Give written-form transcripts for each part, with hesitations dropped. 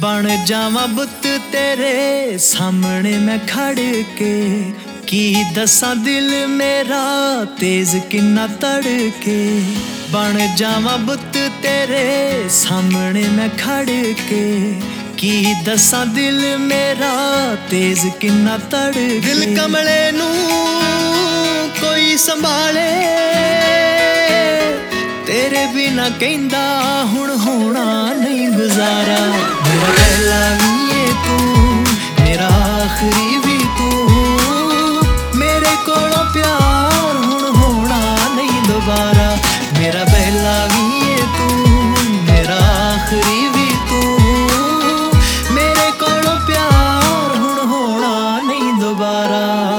बन जावां बुत तेरे सामने मैं खड़ के, की दसां दिल मेरा तेज किन्ना तड़के। बन जावां बुत तेरे सामने मैं खड़ के, की दसां दिल मेरा तेज किन्ना तड़के। दिल कमले नू कोई संभाले, तेरे बिना कहंदा हुण होना नहीं गुजारा। मेरा पहला भी है तू, मेरा आखिरी भी तू, मेरे कोलों प्यार हुण होना नहीं दोबारा। मेरा पहला भी है तू, मेरा आखिरी भी तू, मेरे कोलों प्यार हुण होना नहीं दोबारा।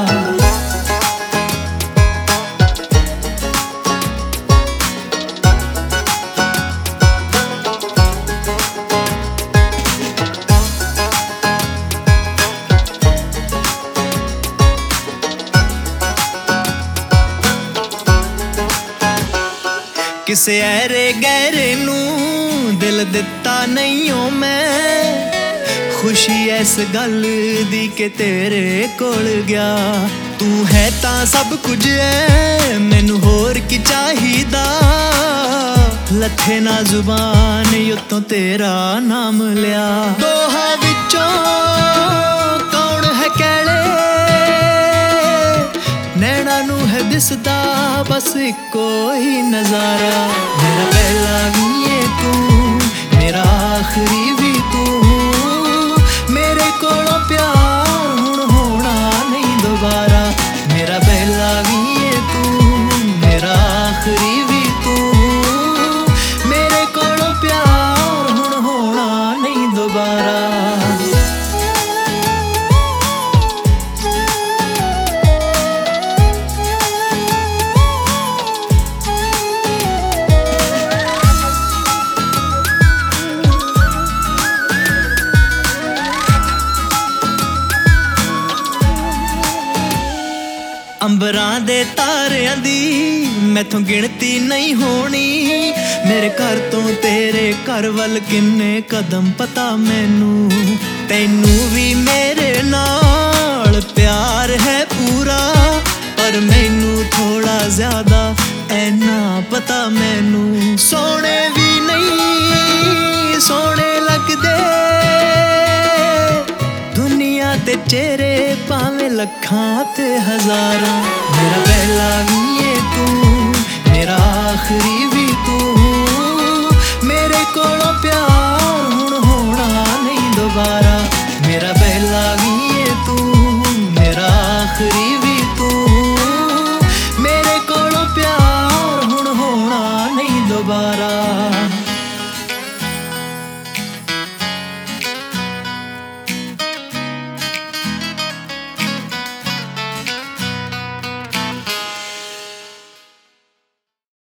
किसे ऐरे गहरे नू दिल दिता नहीं हो मैं, खुशी इस गल दी के तेरे कोल गया। तू है तां सब कुछ है, मैनू होर की चाहिदा। लथे ना जुबान युतों तेरा नाम लिया। दोहा विचों कौन है कैले, नैना नू है दिसदा बस इको ही नजारा। मेरा पहला भी है तू, मेरा आखिरी भी तू, मेरे कोलों प्यार हुण होना नहीं दोबारा। मेरा पहला भी है तू, मेरा आखिरी भी तू, मेरे कोलों प्यार हुण होना नहीं दोबारा। अंबरां दे तारियां दी मैथों गिनती नहीं होनी, मेरे घर तो तेरे घर वल किन्ने कदम पता मैनू। तैनू भी मेरे नाल प्यार है पूरा, पर मैनू थोड़ा ज्यादा ऐना पता मैनू। सोने भी नहीं सोने लगदे दुनिया ते चेहरे भावें लखां ते हजारां। मेरा पहला भी है तू, मेरा आखिरी